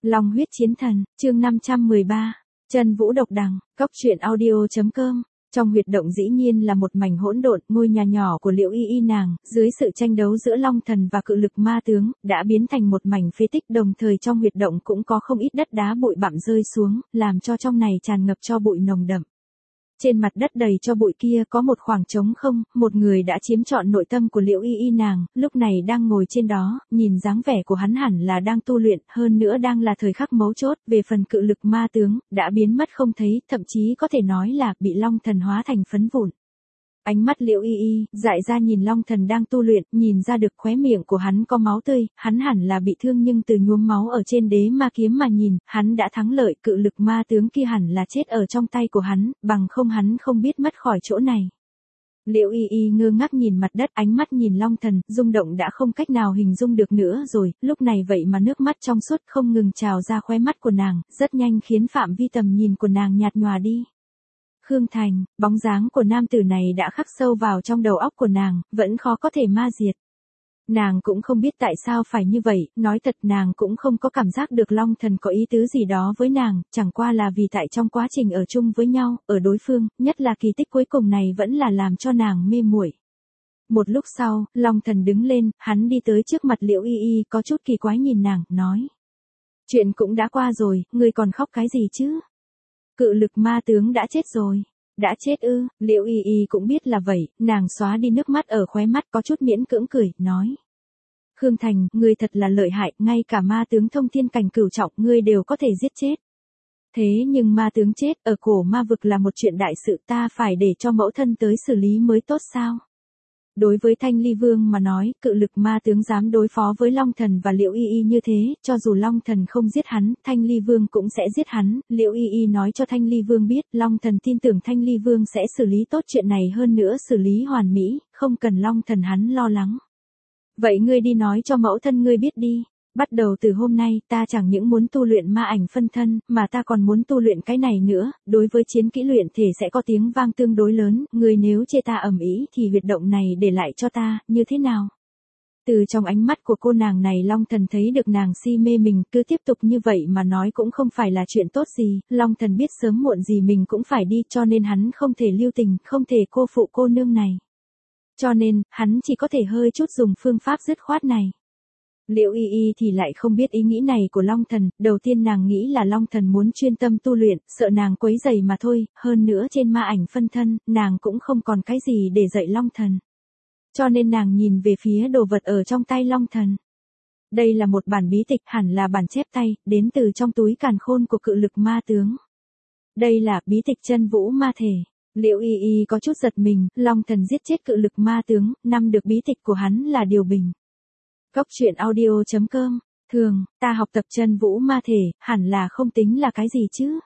Long huyết chiến thần, chương 513. Chân vũ độc đằng, cốc truyện audio.com. Trong huyệt động dĩ nhiên là một mảnh hỗn độn, ngôi nhà nhỏ của Liễu Y Y nàng, dưới sự tranh đấu giữa Long Thần và cự lực ma tướng, đã biến thành một mảnh phế tích, đồng thời trong huyệt động cũng có không ít đất đá bụi bặm rơi xuống, làm cho trong này tràn ngập tro bụi nồng đậm. Trên mặt đất đầy cho bụi kia có một khoảng trống không, một người đã chiếm trọn nội tâm của Liễu Y Y nàng, lúc này đang ngồi trên đó, nhìn dáng vẻ của hắn hẳn là đang tu luyện, hơn nữa đang là thời khắc mấu chốt, về phần cự lực ma tướng, đã biến mất không thấy, thậm chí có thể nói là bị Long Thần hóa thành phấn vụn. Ánh mắt Liễu Y Y dại ra nhìn Long Thần đang tu luyện, nhìn ra được khóe miệng của hắn có máu tươi, hắn hẳn là bị thương nhưng từ nhuốm máu ở trên đế ma kiếm mà nhìn, hắn đã thắng lợi, cự lực ma tướng kia hẳn là chết ở trong tay của hắn, bằng không hắn không biết mất khỏi chỗ này. Liễu Y Y ngơ ngác nhìn mặt đất, ánh mắt nhìn Long Thần, rung động đã không cách nào hình dung được nữa rồi, lúc này vậy mà nước mắt trong suốt không ngừng trào ra khóe mắt của nàng, rất nhanh khiến phạm vi tầm nhìn của nàng nhạt nhòa đi. Khương Thành, bóng dáng của nam tử này đã khắc sâu vào trong đầu óc của nàng, vẫn khó có thể ma diệt. Nàng cũng không biết tại sao phải như vậy, nói thật nàng cũng không có cảm giác được Long Thần có ý tứ gì đó với nàng, chẳng qua là vì tại trong quá trình ở chung với nhau, ở đối phương, nhất là kỳ tích cuối cùng này vẫn là làm cho nàng mê muội. Một lúc sau, Long Thần đứng lên, hắn đi tới trước mặt Liễu Y Y, có chút kỳ quái nhìn nàng, nói. Chuyện cũng đã qua rồi, ngươi còn khóc cái gì chứ? Cự lực ma tướng đã chết rồi. Đã chết ư? Liễu Y Y cũng biết là vậy, nàng xóa đi nước mắt ở khóe mắt có chút miễn cưỡng cười, nói. Khương Thành, ngươi thật là lợi hại, ngay cả ma tướng thông thiên cảnh cửu trọng ngươi đều có thể giết chết. Thế nhưng ma tướng chết ở cổ ma vực là một chuyện đại sự, ta phải để cho mẫu thân tới xử lý mới tốt sao? Đối với Thanh Ly Vương mà nói, cự lực ma tướng dám đối phó với Long Thần và Liễu Y Y như thế, cho dù Long Thần không giết hắn, Thanh Ly Vương cũng sẽ giết hắn. Liễu Y Y nói cho Thanh Ly Vương biết, Long Thần tin tưởng Thanh Ly Vương sẽ xử lý tốt chuyện này, hơn nữa xử lý hoàn mỹ, không cần Long Thần hắn lo lắng. Vậy ngươi đi nói cho mẫu thân ngươi biết đi. Bắt đầu từ hôm nay, ta chẳng những muốn tu luyện ma ảnh phân thân, mà ta còn muốn tu luyện cái này nữa, đối với chiến kỹ luyện thể sẽ có tiếng vang tương đối lớn, người nếu chê ta ầm ĩ thì huyệt động này để lại cho ta, như thế nào? Từ trong ánh mắt của cô nàng này Long Thần thấy được nàng si mê mình, cứ tiếp tục như vậy mà nói cũng không phải là chuyện tốt gì, Long Thần biết sớm muộn gì mình cũng phải đi cho nên hắn không thể lưu tình, không thể cô phụ cô nương này. Cho nên, hắn chỉ có thể hơi chút dùng phương pháp dứt khoát này. Liễu Y Y thì lại không biết ý nghĩ này của Long Thần, đầu tiên nàng nghĩ là Long Thần muốn chuyên tâm tu luyện, sợ nàng quấy rầy mà thôi, hơn nữa trên ma ảnh phân thân, nàng cũng không còn cái gì để dạy Long Thần. Cho nên nàng nhìn về phía đồ vật ở trong tay Long Thần. Đây là một bản bí tịch, hẳn là bản chép tay, đến từ trong túi càn khôn của cự lực ma tướng. Đây là bí tịch chân vũ ma thể. Liễu Y Y có chút giật mình, Long Thần giết chết cự lực ma tướng, năm được bí tịch của hắn là điều bình. Cốc truyện audio.com. Thường, ta học tập chân vũ ma thể, hẳn là không tính là cái gì chứ?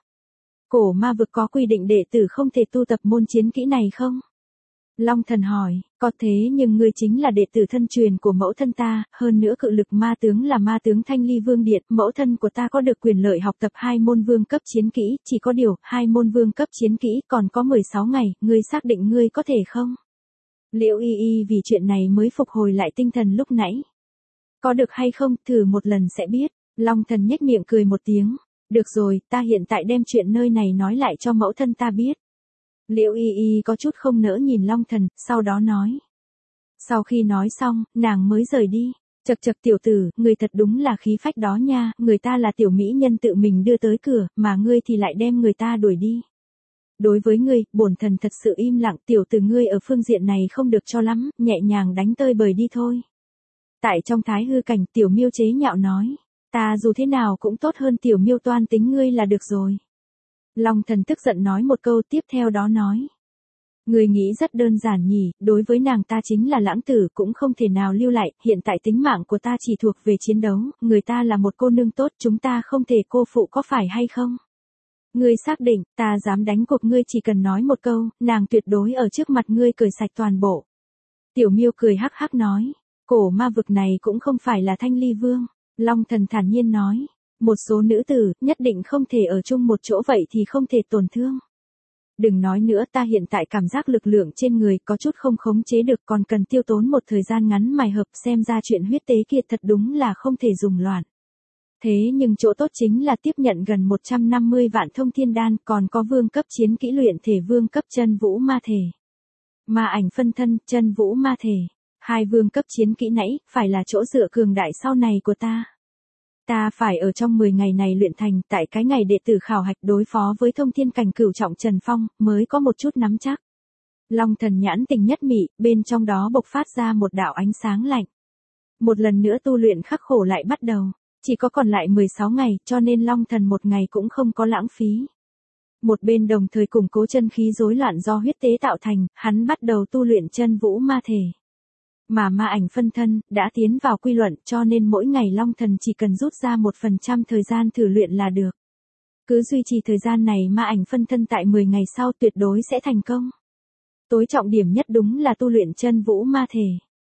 Cổ ma vực có quy định đệ tử không thể tu tập môn chiến kỹ này không? Long Thần hỏi, có thế nhưng ngươi chính là đệ tử thân truyền của mẫu thân ta, hơn nữa cự lực ma tướng là ma tướng Thanh Ly Vương Điện, mẫu thân của ta có được quyền lợi học tập 2 môn vương cấp chiến kỹ, chỉ có điều, 2 môn vương cấp chiến kỹ còn có 16 ngày, ngươi xác định ngươi có thể không? Liễu Y Y vì chuyện này mới phục hồi lại tinh thần lúc nãy. Có được hay không, thử một lần sẽ biết. Long Thần nhếch miệng cười một tiếng. Được rồi, ta hiện tại đem chuyện nơi này nói lại cho mẫu thân ta biết. Liễu Y Y có chút không nỡ nhìn Long Thần, sau đó nói. Sau khi nói xong, nàng mới rời đi. Chậc chậc tiểu tử, người thật đúng là khí phách đó nha, người ta là tiểu mỹ nhân tự mình đưa tới cửa, mà ngươi thì lại đem người ta đuổi đi. Đối với ngươi, bổn thần thật sự im lặng, tiểu tử ngươi ở phương diện này không được cho lắm, nhẹ nhàng đánh tơi bời đi thôi. Tại trong thái hư cảnh, tiểu miêu chế nhạo nói, ta dù thế nào cũng tốt hơn tiểu miêu toan tính ngươi là được rồi. Long Thần tức giận nói một câu, tiếp theo đó nói. Ngươi nghĩ rất đơn giản nhỉ, đối với nàng ta chính là lãng tử cũng không thể nào lưu lại, hiện tại tính mạng của ta chỉ thuộc về chiến đấu, người ta là một cô nương tốt, chúng ta không thể cô phụ có phải hay không? Ngươi xác định, ta dám đánh cuộc ngươi chỉ cần nói một câu, nàng tuyệt đối ở trước mặt ngươi cởi sạch toàn bộ. Tiểu miêu cười hắc hắc nói. Cổ ma vực này cũng không phải là Thanh Ly Vương. Long Thần thản nhiên nói. Một số nữ tử, nhất định không thể ở chung một chỗ vậy thì không thể tổn thương. Đừng nói nữa, ta hiện tại cảm giác lực lượng trên người có chút không khống chế được, còn cần tiêu tốn một thời gian ngắn mài hợp, xem ra chuyện huyết tế kia thật đúng là không thể dùng loạn. Thế nhưng chỗ tốt chính là tiếp nhận gần 150 vạn thông thiên đan, còn có vương cấp chiến kỹ luyện thể, vương cấp chân vũ ma thể. Ma ảnh phân thân, chân vũ ma thể. Hai vương cấp chiến kỹ nãy, phải là chỗ dựa cường đại sau này của ta. Ta phải ở trong 10 ngày này luyện thành, tại cái ngày đệ tử khảo hạch đối phó với thông thiên cảnh cửu trọng Trần Phong, mới có một chút nắm chắc. Long thần nhãn tình nhất mị, bên trong đó bộc phát ra một đạo ánh sáng lạnh. Một lần nữa tu luyện khắc khổ lại bắt đầu. Chỉ có còn lại 16 ngày, cho nên Long thần một ngày cũng không có lãng phí. Một bên đồng thời củng cố chân khí rối loạn do huyết tế tạo thành, hắn bắt đầu tu luyện chân vũ ma thể. Mà ma ảnh phân thân, đã tiến vào quy luận, cho nên mỗi ngày Long thần chỉ cần rút ra 1% thời gian thử luyện là được. Cứ duy trì thời gian này, ma ảnh phân thân tại 10 ngày sau tuyệt đối sẽ thành công. Tối trọng điểm nhất đúng là tu luyện chân vũ ma thể.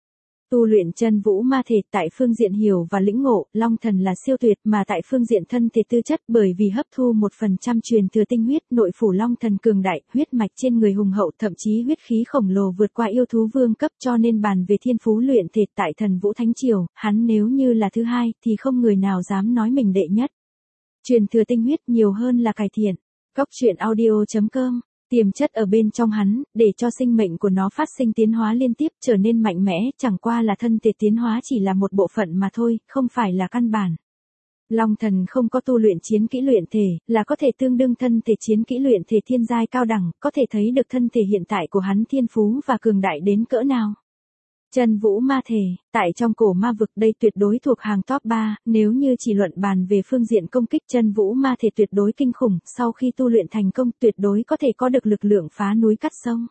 Tu luyện chân vũ ma thể tại phương diện hiểu và lĩnh ngộ, Long thần là siêu tuyệt, mà tại phương diện thân thể tư chất, bởi vì hấp thu 1% truyền thừa tinh huyết, nội phủ Long thần cường đại, huyết mạch trên người hùng hậu, thậm chí huyết khí khổng lồ vượt qua yêu thú vương cấp, cho nên bàn về thiên phú luyện thể tại Thần Vũ Thánh Triều, hắn nếu như là thứ hai thì không người nào dám nói mình đệ nhất. Truyền thừa tinh huyết nhiều hơn là cải thiện. Cóc truyện audio.com. Tiềm chất ở bên trong hắn, để cho sinh mệnh của nó phát sinh tiến hóa liên tiếp, trở nên mạnh mẽ, chẳng qua là thân thể tiến hóa chỉ là một bộ phận mà thôi, không phải là căn bản. Long thần không có tu luyện chiến kỹ luyện thể, là có thể tương đương thân thể chiến kỹ luyện thể thiên giai cao đẳng, có thể thấy được thân thể hiện tại của hắn thiên phú và cường đại đến cỡ nào. Chân vũ ma thể, tại trong cổ ma vực đây tuyệt đối thuộc hàng top 3, nếu như chỉ luận bàn về phương diện công kích, chân vũ ma thể tuyệt đối kinh khủng, sau khi tu luyện thành công tuyệt đối có thể có được lực lượng phá núi cắt sông.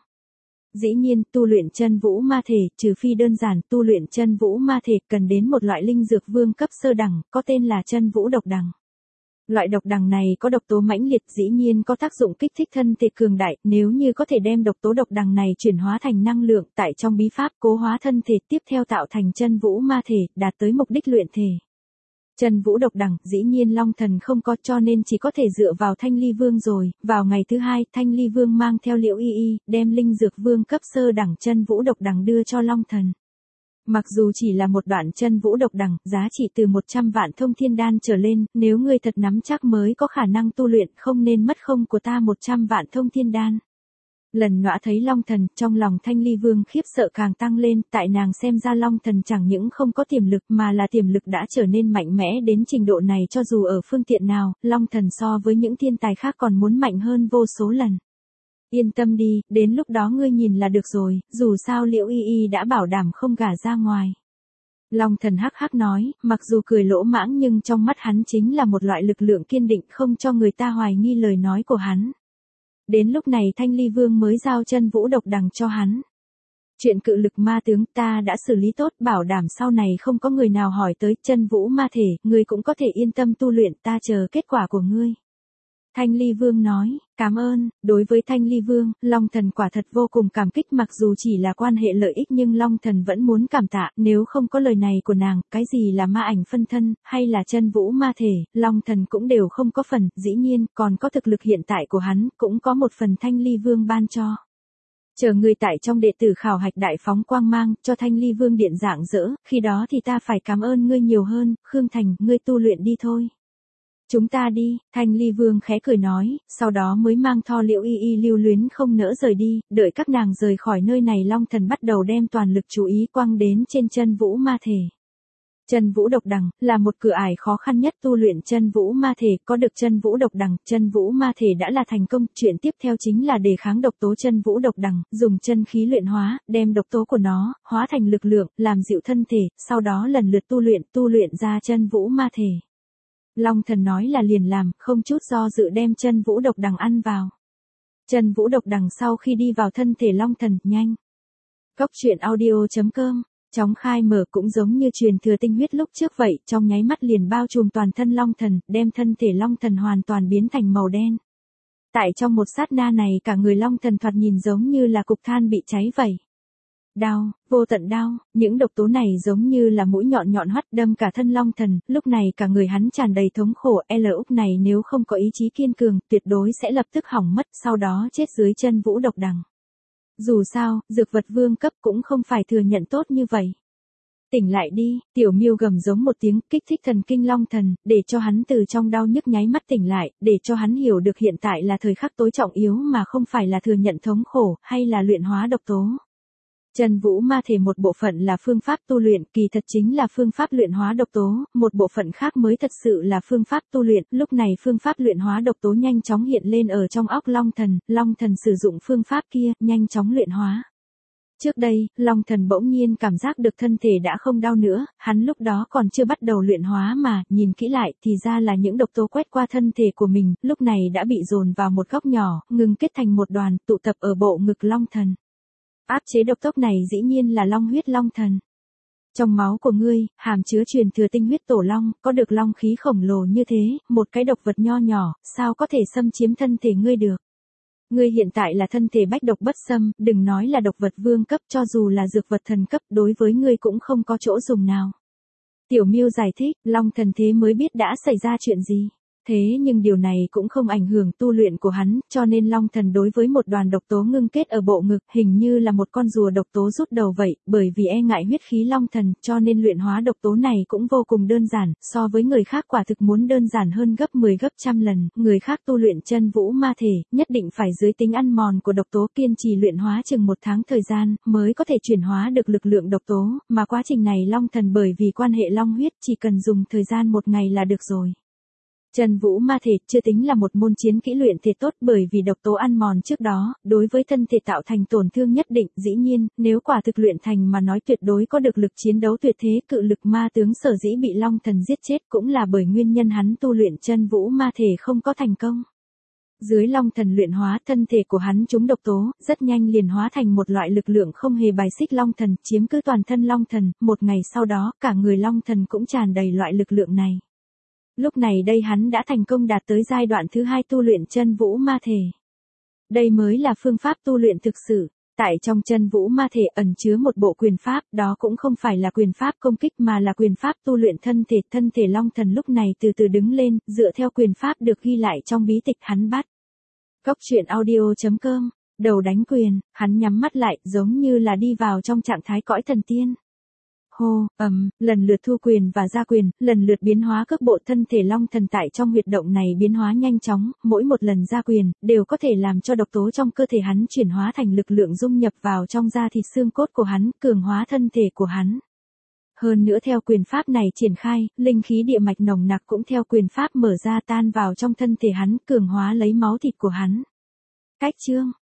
Dĩ nhiên, tu luyện chân vũ ma thể, trừ phi đơn giản, tu luyện chân vũ ma thể cần đến một loại linh dược vương cấp sơ đẳng, có tên là chân vũ độc đằng. Loại độc đằng này có độc tố mãnh liệt, dĩ nhiên có tác dụng kích thích thân thể cường đại, nếu như có thể đem độc tố độc đằng này chuyển hóa thành năng lượng, tại trong bí pháp cố hóa thân thể, tiếp theo tạo thành chân vũ ma thể, đạt tới mục đích luyện thể. Chân vũ độc đằng, dĩ nhiên Long thần không có, cho nên chỉ có thể dựa vào Thanh Ly Vương rồi. Vào ngày thứ hai, Thanh Ly Vương mang theo Liễu Y Y, đem linh dược vương cấp sơ đẳng chân vũ độc đằng đưa cho Long thần. Mặc dù chỉ là một đoạn chân vũ độc đằng, giá trị từ 100 vạn thông thiên đan trở lên, nếu ngươi thật nắm chắc mới có khả năng tu luyện, không nên mất không của ta 100 vạn thông thiên đan. Lần nọa thấy Long thần, trong lòng Thanh Ly Vương khiếp sợ càng tăng lên, tại nàng xem ra Long thần chẳng những không có tiềm lực mà là tiềm lực đã trở nên mạnh mẽ đến trình độ này, cho dù ở phương tiện nào, Long thần so với những thiên tài khác còn muốn mạnh hơn vô số lần. Yên tâm đi, đến lúc đó ngươi nhìn là được rồi, dù sao Liễu Y Y đã bảo đảm không gả ra ngoài. Long thần hắc hắc nói, mặc dù cười lỗ mãng nhưng trong mắt hắn chính là một loại lực lượng kiên định, không cho người ta hoài nghi lời nói của hắn. Đến lúc này Thanh Ly Vương mới giao chân vũ độc đằng cho hắn. Chuyện cự lực ma tướng ta đã xử lý tốt, bảo đảm sau này không có người nào hỏi tới chân vũ ma thể, ngươi cũng có thể yên tâm tu luyện, ta chờ kết quả của ngươi. Thanh Ly Vương nói, cảm ơn. Đối với Thanh Ly Vương, Long thần quả thật vô cùng cảm kích, mặc dù chỉ là quan hệ lợi ích nhưng Long thần vẫn muốn cảm tạ, nếu không có lời này của nàng, cái gì là ma ảnh phân thân, hay là chân vũ ma thể, Long thần cũng đều không có phần, dĩ nhiên, còn có thực lực hiện tại của hắn, cũng có một phần Thanh Ly Vương ban cho. Chờ ngươi tại trong đệ tử khảo hạch đại phóng quang mang, cho Thanh Ly Vương điện rạng rỡ, khi đó thì ta phải cảm ơn ngươi nhiều hơn, Khương Thành, ngươi tu luyện đi thôi. Chúng ta đi, Thanh Ly Vương khẽ cười nói, sau đó mới mang Tho Liễu Y Y lưu luyến không nỡ rời đi, đợi các nàng rời khỏi nơi này Long thần bắt đầu đem toàn lực chú ý quăng đến trên chân vũ ma thể. Chân vũ độc đằng, là một cửa ải khó khăn nhất tu luyện chân vũ ma thể, có được chân vũ độc đằng, chân vũ ma thể đã là thành công, chuyện tiếp theo chính là đề kháng độc tố chân vũ độc đằng, dùng chân khí luyện hóa, đem độc tố của nó, hóa thành lực lượng, làm dịu thân thể, sau đó lần lượt tu luyện ra chân vũ ma thể. Long thần nói là liền làm, không chút do dự đem chân vũ độc đằng ăn vào. Chân vũ độc đằng sau khi đi vào thân thể Long thần, nhanh. Cóc truyện audio.com, chóng khai mở cũng giống như truyền thừa tinh huyết lúc trước vậy, trong nháy mắt liền bao trùm toàn thân Long thần, đem thân thể Long thần hoàn toàn biến thành màu đen. Tại trong một sát na này cả người Long thần thoạt nhìn giống như là cục than bị cháy vậy. Đau, vô tận đau, những độc tố này giống như là mũi nhọn nhọn hoắt đâm cả thân Long thần, lúc này cả người hắn tràn đầy thống khổ, Úc này nếu không có ý chí kiên cường, tuyệt đối sẽ lập tức hỏng mất, sau đó chết dưới chân vũ độc đằng. Dù sao, dược vật vương cấp cũng không phải thừa nhận tốt như vậy. Tỉnh lại đi, Tiểu Miêu gầm giống một tiếng, kích thích thần kinh Long Thần, để cho hắn từ trong đau nhức nháy mắt tỉnh lại, để cho hắn hiểu được hiện tại là thời khắc tối trọng yếu mà không phải là thừa nhận thống khổ, hay là luyện hóa độc tố. Chân vũ ma thể một bộ phận là phương pháp tu luyện, kỳ thật chính là phương pháp luyện hóa độc tố, một bộ phận khác mới thật sự là phương pháp tu luyện, lúc này phương pháp luyện hóa độc tố nhanh chóng hiện lên ở trong óc Long Thần sử dụng phương pháp kia, nhanh chóng luyện hóa. Trước đây, Long Thần bỗng nhiên cảm giác được thân thể đã không đau nữa, hắn lúc đó còn chưa bắt đầu luyện hóa mà, nhìn kỹ lại thì ra là những độc tố quét qua thân thể của mình, lúc này đã bị dồn vào một góc nhỏ, ngừng kết thành một đoàn, tụ tập ở bộ ngực Long Thần. Áp chế độc tố này dĩ nhiên là long huyết Long Thần. Trong máu của ngươi, hàm chứa truyền thừa tinh huyết tổ long, có được long khí khổng lồ như thế, một cái độc vật nho nhỏ, sao có thể xâm chiếm thân thể ngươi được. Ngươi hiện tại là thân thể bách độc bất xâm, đừng nói là độc vật vương cấp, cho dù là dược vật thần cấp, đối với ngươi cũng không có chỗ dùng nào. Tiểu Miêu giải thích, Long Thần thế mới biết đã xảy ra chuyện gì. Thế nhưng điều này cũng không ảnh hưởng tu luyện của hắn, cho nên Long Thần đối với một đoàn độc tố ngưng kết ở bộ ngực, hình như là một con rùa độc tố rút đầu vậy, bởi vì e ngại huyết khí Long Thần, cho nên luyện hóa độc tố này cũng vô cùng đơn giản, so với người khác quả thực muốn đơn giản hơn gấp 10 gấp trăm lần, người khác tu luyện chân vũ ma thể, nhất định phải dưới tính ăn mòn của độc tố kiên trì luyện hóa chừng 1 tháng thời gian, mới có thể chuyển hóa được lực lượng độc tố, mà quá trình này Long Thần bởi vì quan hệ long huyết chỉ cần dùng thời gian 1 ngày là được rồi. Chân vũ ma thể chưa tính là một môn chiến kỹ luyện thể tốt bởi vì độc tố ăn mòn trước đó, đối với thân thể tạo thành tổn thương nhất định, dĩ nhiên, nếu quả thực luyện thành mà nói tuyệt đối có được lực chiến đấu tuyệt thế, cự lực ma tướng sở dĩ bị Long Thần giết chết cũng là bởi nguyên nhân hắn tu luyện chân vũ ma thể không có thành công. Dưới Long Thần luyện hóa, thân thể của hắn trúng độc tố, rất nhanh liền hóa thành một loại lực lượng không hề bài xích Long Thần, chiếm cứ toàn thân Long Thần, một ngày sau đó, cả người Long Thần cũng tràn đầy loại lực lượng này. Lúc này đây hắn đã thành công đạt tới giai đoạn thứ 2 tu luyện chân vũ ma thể. Đây mới là phương pháp tu luyện thực sự. Tại trong chân vũ ma thể ẩn chứa một bộ quyền pháp, đó cũng không phải là quyền pháp công kích mà là quyền pháp tu luyện thân thể Long Thần lúc này từ từ đứng lên, dựa theo quyền pháp được ghi lại trong bí tịch hắn bắt. Coctruyện.audio.com, đầu đánh quyền, hắn nhắm mắt lại, giống như là đi vào trong trạng thái cõi thần tiên. Hô, lần lượt thu quyền và ra quyền, lần lượt biến hóa cước bộ thân thể Long Thần tại trong huyệt động này biến hóa nhanh chóng, mỗi một lần ra quyền, đều có thể làm cho độc tố trong cơ thể hắn chuyển hóa thành lực lượng dung nhập vào trong da thịt xương cốt của hắn, cường hóa thân thể của hắn. Hơn nữa theo quyền pháp này triển khai, linh khí địa mạch nồng nặc cũng theo quyền pháp mở ra tan vào trong thân thể hắn, cường hóa lấy máu thịt của hắn. Cách chương